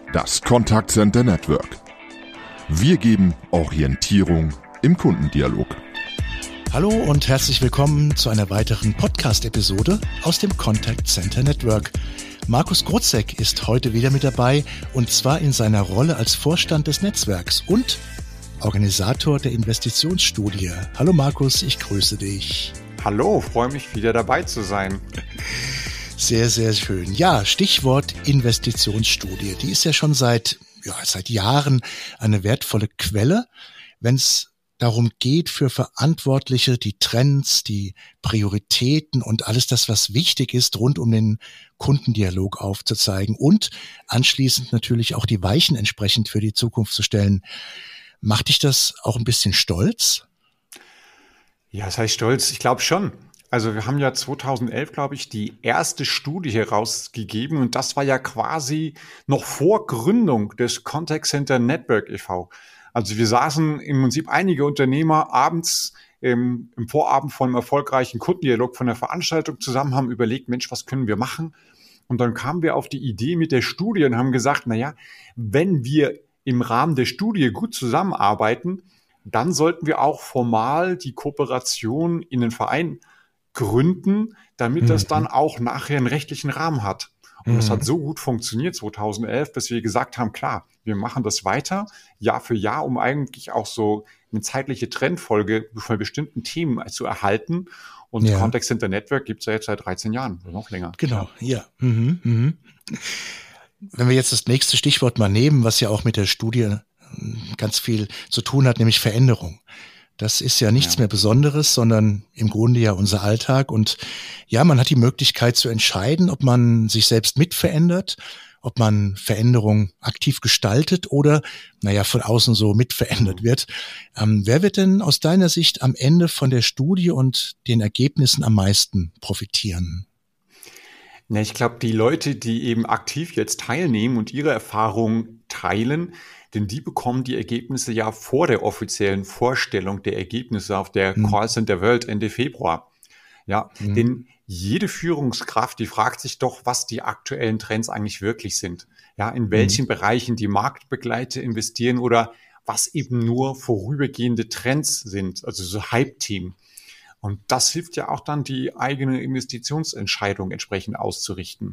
Das Contact Center Network. Wir geben Orientierung im Kundendialog. Hallo und herzlich willkommen zu einer weiteren Podcast-Episode aus dem Contact Center Network. Markus Grotzek ist heute wieder mit dabei und zwar in seiner Rolle als Vorstand des Netzwerks und Organisator der Investitionsstudie. Hallo Markus, ich grüße dich. Hallo, freue mich wieder dabei zu sein. Sehr, sehr schön. Ja, Stichwort Investitionsstudie. Die ist ja schon seit Jahren eine wertvolle Quelle, wenn es darum geht, für Verantwortliche die Trends, die Prioritäten und alles das, was wichtig ist, rund um den Kundendialog aufzuzeigen und anschließend natürlich auch die Weichen entsprechend für die Zukunft zu stellen. Macht dich das auch ein bisschen stolz? Ja, das heißt stolz. Ich glaube schon. Also wir haben ja 2011, glaube ich, die erste Studie herausgegeben und das war ja quasi noch vor Gründung des Contact Center Network e.V. Also wir saßen im Prinzip einige Unternehmer abends im Vorabend von einem erfolgreichen Kundendialog von der Veranstaltung zusammen, haben überlegt, Mensch, was können wir machen? Und dann kamen wir auf die Idee mit der Studie und haben gesagt, wenn wir im Rahmen der Studie gut zusammenarbeiten, dann sollten wir auch formal die Kooperation in den Verein gründen, damit das dann auch nachher einen rechtlichen Rahmen hat. Und das hat so gut funktioniert 2011, dass wir gesagt haben, klar, wir machen das weiter, Jahr für Jahr, um eigentlich auch so eine zeitliche Trendfolge von bestimmten Themen zu erhalten. Und Contact Center Network gibt es ja jetzt seit 13 Jahren, oder noch länger. Genau, ja. Wenn wir jetzt das nächste Stichwort mal nehmen, was ja auch mit der Studie ganz viel zu tun hat, nämlich Veränderung. Das ist ja nichts mehr Besonderes, sondern im Grunde ja unser Alltag. Und ja, man hat die Möglichkeit zu entscheiden, ob man sich selbst mitverändert, ob man Veränderung aktiv gestaltet oder, von außen so mitverändert wird. Wer wird denn aus deiner Sicht am Ende von der Studie und den Ergebnissen am meisten profitieren? Ich glaube, die Leute, die eben aktiv jetzt teilnehmen und ihre Erfahrungen teilen, denn die bekommen die Ergebnisse ja vor der offiziellen Vorstellung der Ergebnisse auf der Call Center World Ende Februar. Denn jede Führungskraft, die fragt sich doch, was die aktuellen Trends eigentlich wirklich sind. Ja, in welchen Bereichen die Marktbegleiter investieren oder was eben nur vorübergehende Trends sind, also so Hype-Themen. Und das hilft ja auch dann, die eigene Investitionsentscheidung entsprechend auszurichten.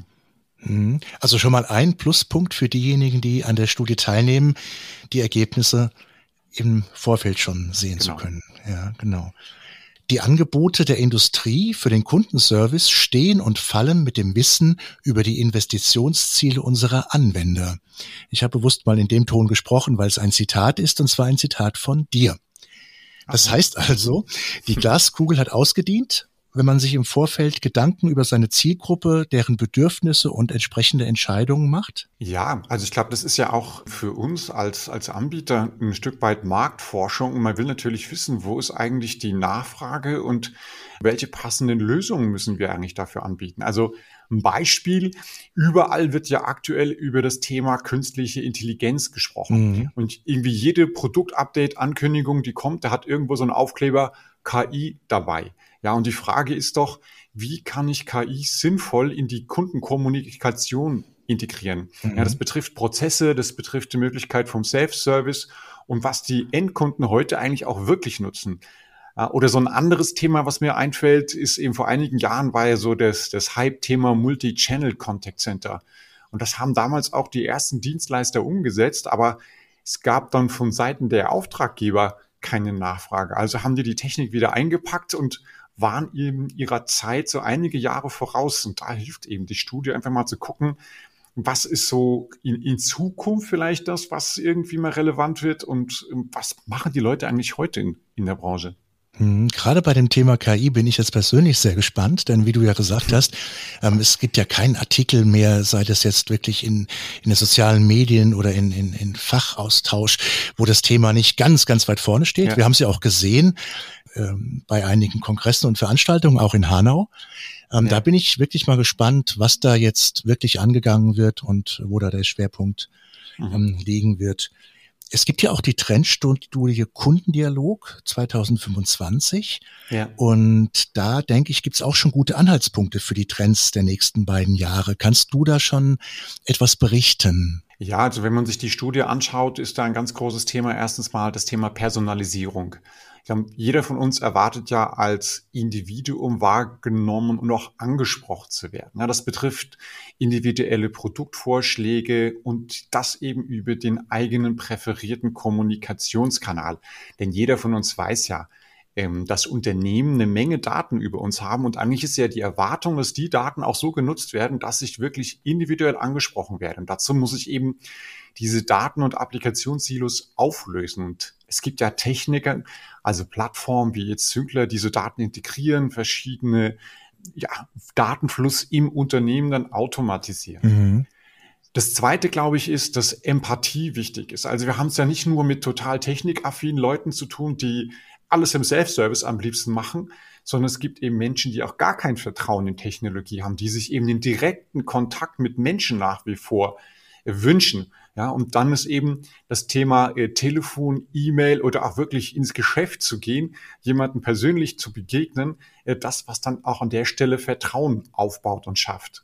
Also schon mal ein Pluspunkt für diejenigen, die an der Studie teilnehmen, die Ergebnisse im Vorfeld schon sehen zu können. Ja, genau. Die Angebote der Industrie für den Kundenservice stehen und fallen mit dem Wissen über die Investitionsziele unserer Anwender. Ich habe bewusst mal in dem Ton gesprochen, weil es ein Zitat ist, und zwar ein Zitat von dir. Das heißt also, die Glaskugel hat ausgedient, wenn man sich im Vorfeld Gedanken über seine Zielgruppe, deren Bedürfnisse und entsprechende Entscheidungen macht? Ja, also ich glaube, das ist ja auch für uns als Anbieter ein Stück weit Marktforschung. Und man will natürlich wissen, wo ist eigentlich die Nachfrage und welche passenden Lösungen müssen wir eigentlich dafür anbieten. Also ein Beispiel, überall wird ja aktuell über das Thema künstliche Intelligenz gesprochen. Und irgendwie jede Produktupdate-Ankündigung, die kommt, da hat irgendwo so ein Aufkleber KI dabei. Ja, und die Frage ist doch, wie kann ich KI sinnvoll in die Kundenkommunikation integrieren? Ja, das betrifft Prozesse, das betrifft die Möglichkeit vom Self-Service und was die Endkunden heute eigentlich auch wirklich nutzen. Oder so ein anderes Thema, was mir einfällt, ist eben vor einigen Jahren war ja so das Hype-Thema Multi-Channel Contact Center. Und das haben damals auch die ersten Dienstleister umgesetzt, aber es gab dann von Seiten der Auftraggeber keine Nachfrage. Also haben die Technik wieder eingepackt und waren eben ihrer Zeit so einige Jahre voraus. Und da hilft eben die Studie einfach mal zu gucken, was ist so in Zukunft vielleicht das, was irgendwie mal relevant wird und was machen die Leute eigentlich heute in der Branche? Gerade bei dem Thema KI bin ich jetzt persönlich sehr gespannt, denn wie du ja gesagt hast, es gibt ja keinen Artikel mehr, sei das jetzt wirklich in den sozialen Medien oder in Fachaustausch, wo das Thema nicht ganz, ganz weit vorne steht. Ja. Wir haben es ja auch gesehen bei einigen Kongressen und Veranstaltungen, auch in Hanau. Da bin ich wirklich mal gespannt, was da jetzt wirklich angegangen wird und wo da der Schwerpunkt liegen wird. Es gibt ja auch die Trendstudie Kundendialog 2025. Ja. Und da, denke ich, gibt es auch schon gute Anhaltspunkte für die Trends der nächsten beiden Jahre. Kannst du da schon etwas berichten? Ja, also wenn man sich die Studie anschaut, ist da ein ganz großes Thema erstens mal das Thema Personalisierung. Jeder von uns erwartet ja als Individuum wahrgenommen und auch angesprochen zu werden. Ja, das betrifft individuelle Produktvorschläge und das eben über den eigenen präferierten Kommunikationskanal. Denn jeder von uns weiß ja, dass Unternehmen eine Menge Daten über uns haben und eigentlich ist ja die Erwartung, dass die Daten auch so genutzt werden, dass ich wirklich individuell angesprochen werde. Und dazu muss ich eben diese Daten- und Applikationssilos auflösen. Und es gibt ja Techniken, also Plattformen wie jetzt Syncler, die so Daten integrieren, verschiedene Datenfluss im Unternehmen dann automatisieren. Mhm. Das Zweite, glaube ich, ist, dass Empathie wichtig ist. Also wir haben es ja nicht nur mit total technikaffinen Leuten zu tun, die alles im Self-Service am liebsten machen, sondern es gibt eben Menschen, die auch gar kein Vertrauen in Technologie haben, die sich eben den direkten Kontakt mit Menschen nach wie vor wünschen. Ja, und dann ist eben das Thema Telefon, E-Mail oder auch wirklich ins Geschäft zu gehen, jemanden persönlich zu begegnen, das, was dann auch an der Stelle Vertrauen aufbaut und schafft.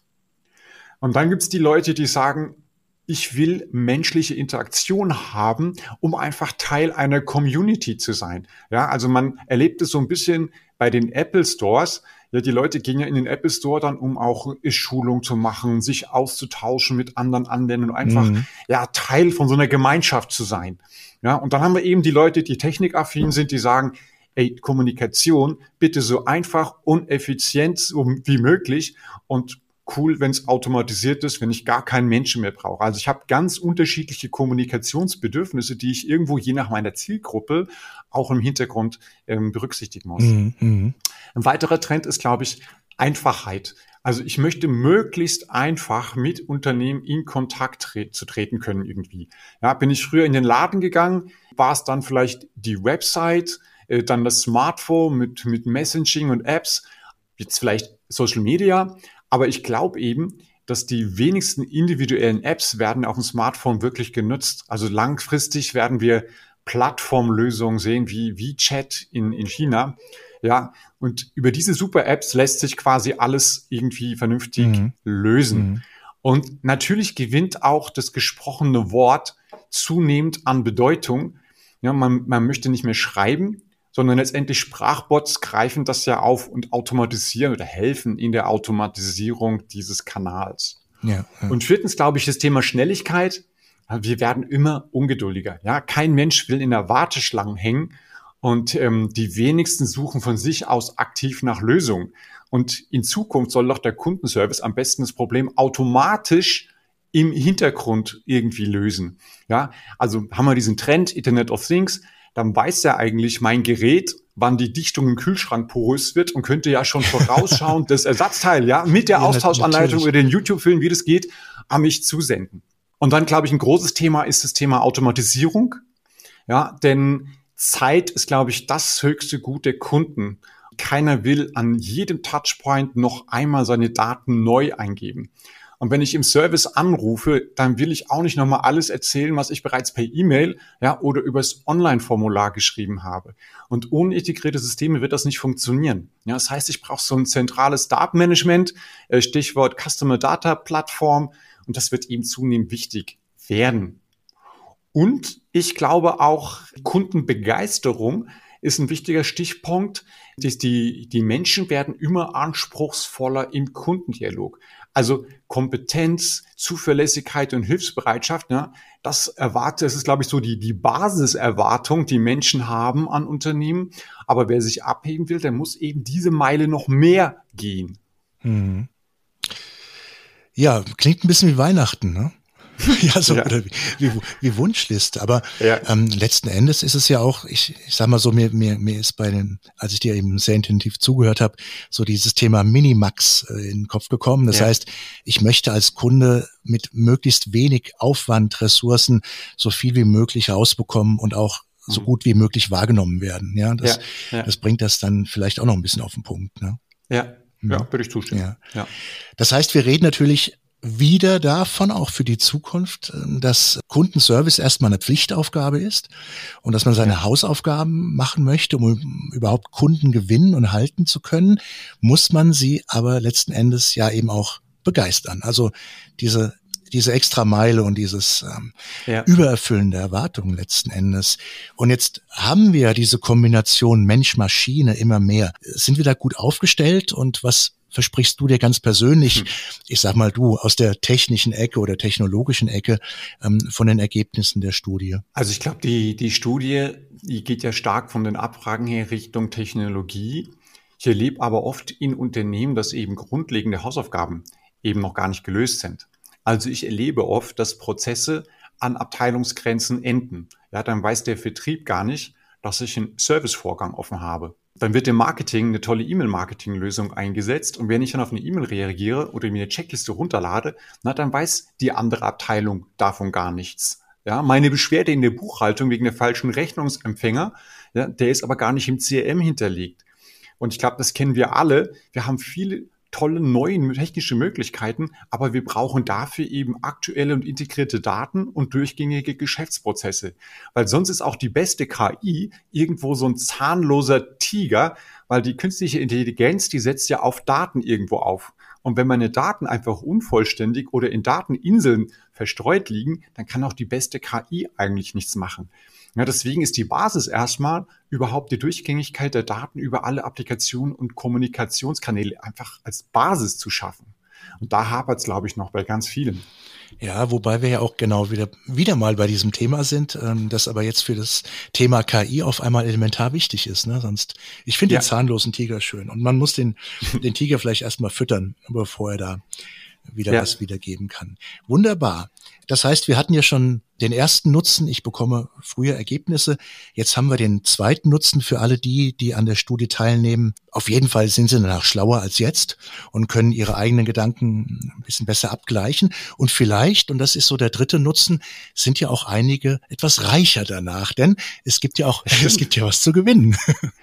Und dann gibt's die Leute, die sagen, ich will menschliche Interaktion haben, um einfach Teil einer Community zu sein. Ja, also man erlebt es so ein bisschen bei den Apple Stores. Ja, die Leute gehen ja in den Apple Store dann, um auch Schulung zu machen, sich auszutauschen mit anderen Anwendern und einfach Teil von so einer Gemeinschaft zu sein. Ja, und dann haben wir eben die Leute, die technikaffin sind, die sagen, Kommunikation bitte so einfach und effizient wie möglich und cool, wenn es automatisiert ist, wenn ich gar keinen Menschen mehr brauche. Also ich habe ganz unterschiedliche Kommunikationsbedürfnisse, die ich irgendwo je nach meiner Zielgruppe auch im Hintergrund berücksichtigen muss. Mhm. Ein weiterer Trend ist, glaube ich, Einfachheit. Also ich möchte möglichst einfach mit Unternehmen in Kontakt zu treten können irgendwie. Ja, bin ich früher in den Laden gegangen, war es dann vielleicht die Website, dann das Smartphone mit Messaging und Apps, jetzt vielleicht Social Media. Aber ich glaube eben, dass die wenigsten individuellen Apps werden auf dem Smartphone wirklich genutzt. Also langfristig werden wir Plattformlösungen sehen wie WeChat in China. Ja, und über diese Super-Apps lässt sich quasi alles irgendwie vernünftig lösen. Und natürlich gewinnt auch das gesprochene Wort zunehmend an Bedeutung. Ja, man möchte nicht mehr schreiben, sondern letztendlich Sprachbots greifen das ja auf und automatisieren oder helfen in der Automatisierung dieses Kanals. Ja. Und viertens, glaube ich, das Thema Schnelligkeit. Wir werden immer ungeduldiger. Ja, kein Mensch will in der Warteschlange hängen und die wenigsten suchen von sich aus aktiv nach Lösungen. Und in Zukunft soll doch der Kundenservice am besten das Problem automatisch im Hintergrund irgendwie lösen. Ja, also haben wir diesen Trend Internet of Things. Dann weiß ja eigentlich mein Gerät, wann die Dichtung im Kühlschrank porös wird und könnte ja schon vorausschauend das Ersatzteil, mit der Austauschanleitung über den YouTube-Film, wie das geht, an mich zusenden. Und dann, glaube ich, ein großes Thema ist das Thema Automatisierung. Ja, denn Zeit ist, glaube ich, das höchste Gut der Kunden. Keiner will an jedem Touchpoint noch einmal seine Daten neu eingeben. Und wenn ich im Service anrufe, dann will ich auch nicht nochmal alles erzählen, was ich bereits per E-Mail oder übers Online-Formular geschrieben habe. Und ohne integrierte Systeme wird das nicht funktionieren. Ja, das heißt, ich brauche so ein zentrales Datenmanagement, Stichwort Customer Data Plattform, und das wird eben zunehmend wichtig werden. Und ich glaube auch, Kundenbegeisterung ist ein wichtiger Stichpunkt. Die Menschen werden immer anspruchsvoller im Kundendialog. Also Kompetenz, Zuverlässigkeit und Hilfsbereitschaft, das ist, glaube ich, so die Basiserwartung, die Menschen haben an Unternehmen. Aber wer sich abheben will, der muss eben diese Meile noch mehr gehen. Ja, klingt ein bisschen wie Weihnachten, ne? Oder wie Wunschliste. Aber letzten Endes ist es ja auch, ich sag mal so, mir ist als ich dir eben sehr intensiv zugehört habe, so dieses Thema Minimax in den Kopf gekommen. Das heißt, ich möchte als Kunde mit möglichst wenig Aufwand, Ressourcen so viel wie möglich rausbekommen und auch so gut wie möglich wahrgenommen werden. Ja, das bringt das dann vielleicht auch noch ein bisschen auf den Punkt. Ne? Ja, würde ich zustimmen. Ja. Das heißt, wir reden natürlich wieder davon, auch für die Zukunft, dass Kundenservice erstmal eine Pflichtaufgabe ist und dass man seine Hausaufgaben machen möchte, um überhaupt Kunden gewinnen und halten zu können, muss man sie aber letzten Endes ja eben auch begeistern. Also diese extra Meile und dieses Übererfüllen der Erwartungen letzten Endes. Und jetzt haben wir diese Kombination Mensch-Maschine immer mehr. Sind wir da gut aufgestellt und was versprichst du dir ganz persönlich, ich sag mal du, aus der technischen Ecke oder technologischen Ecke von den Ergebnissen der Studie? Also ich glaube, die Studie, die geht ja stark von den Abfragen her Richtung Technologie. Ich erlebe aber oft in Unternehmen, dass eben grundlegende Hausaufgaben eben noch gar nicht gelöst sind. Also ich erlebe oft, dass Prozesse an Abteilungsgrenzen enden. Ja, dann weiß der Vertrieb gar nicht, dass ich einen Servicevorgang offen habe. Dann wird im Marketing eine tolle E-Mail-Marketing-Lösung eingesetzt und wenn ich dann auf eine E-Mail reagiere oder mir eine Checkliste runterlade, dann weiß die andere Abteilung davon gar nichts. Ja, meine Beschwerde in der Buchhaltung wegen der falschen Rechnungsempfänger, ja, der ist aber gar nicht im CRM hinterlegt. Und ich glaube, das kennen wir alle. Wir haben viele tolle neue technische Möglichkeiten, aber wir brauchen dafür eben aktuelle und integrierte Daten und durchgängige Geschäftsprozesse. Weil sonst ist auch die beste KI irgendwo so ein zahnloser Tiger, weil die künstliche Intelligenz, die setzt ja auf Daten irgendwo auf. Und wenn meine Daten einfach unvollständig oder in Dateninseln verstreut liegen, dann kann auch die beste KI eigentlich nichts machen. Ja, deswegen ist die Basis erstmal überhaupt die Durchgängigkeit der Daten über alle Applikationen und Kommunikationskanäle einfach als Basis zu schaffen. Und da hapert es, glaube ich, noch bei ganz vielen. Ja, wobei wir ja auch genau wieder mal bei diesem Thema sind, das aber jetzt für das Thema KI auf einmal elementar wichtig ist. Ne? Sonst, ich finde den zahnlosen Tiger schön und man muss den Tiger vielleicht erstmal füttern, bevor er da wieder was wiedergeben kann. Wunderbar. Das heißt, wir hatten ja schon den ersten Nutzen, ich bekomme früher Ergebnisse. Jetzt haben wir den zweiten Nutzen für alle die an der Studie teilnehmen. Auf jeden Fall sind sie danach schlauer als jetzt und können ihre eigenen Gedanken ein bisschen besser abgleichen. Und vielleicht, und das ist so der dritte Nutzen, sind ja auch einige etwas reicher danach, denn es gibt ja was zu gewinnen.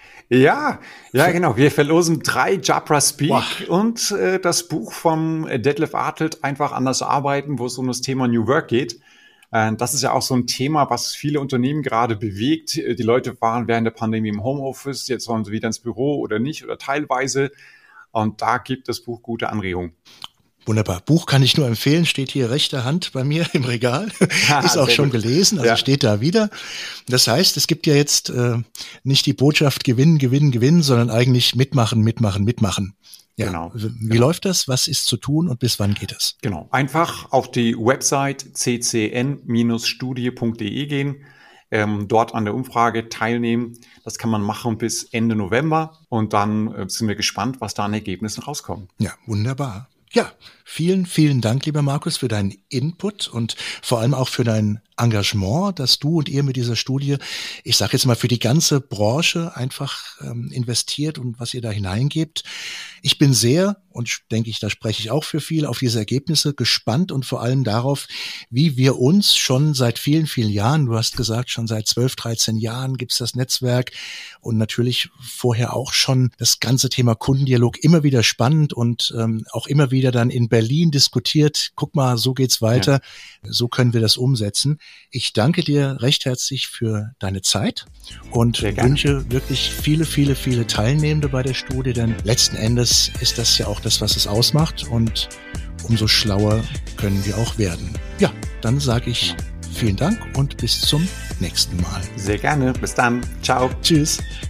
Ja, genau. Wir verlosen 3 Jabra Speak und das Buch vom Detlef Artelt, Einfach anders arbeiten, wo es um das Thema New Work geht. Das ist ja auch so ein Thema, was viele Unternehmen gerade bewegt. Die Leute waren während der Pandemie im Homeoffice, jetzt wollen sie wieder ins Büro oder nicht oder teilweise. Und da gibt das Buch gute Anregungen. Wunderbar. Buch kann ich nur empfehlen, steht hier rechter Hand bei mir im Regal. Ist auch schon gelesen, also steht da wieder. Das heißt, es gibt ja jetzt nicht die Botschaft gewinnen, gewinnen, gewinnen, sondern eigentlich mitmachen, mitmachen, mitmachen. Ja. Genau. Wie läuft das? Was ist zu tun und bis wann geht es? Genau. Einfach auf die Website ccn-studie.de gehen, dort an der Umfrage teilnehmen. Das kann man machen bis Ende November und dann sind wir gespannt, was da an Ergebnissen rauskommt. Ja, wunderbar. Ja, vielen, vielen Dank, lieber Markus, für deinen Input und vor allem auch für dein Engagement, dass du und ihr mit dieser Studie, ich sage jetzt mal für die ganze Branche einfach investiert und was ihr da hineingebt. Ich bin sehr, und denke ich, da spreche ich auch für viele, auf diese Ergebnisse gespannt und vor allem darauf, wie wir uns schon seit vielen, vielen Jahren, du hast gesagt, schon seit 12, 13 Jahren gibt's das Netzwerk und natürlich vorher auch schon das ganze Thema Kundendialog immer wieder spannend und auch immer wieder dann in Berlin diskutiert. Guck mal, so geht's weiter, so können wir das umsetzen. Ich danke dir recht herzlich für deine Zeit und wünsche wirklich viele, viele, viele Teilnehmende bei der Studie, denn letzten Endes ist das ja auch das, was es ausmacht und umso schlauer können wir auch werden. Ja, dann sage ich vielen Dank und bis zum nächsten Mal. Sehr gerne. Bis dann. Ciao. Tschüss.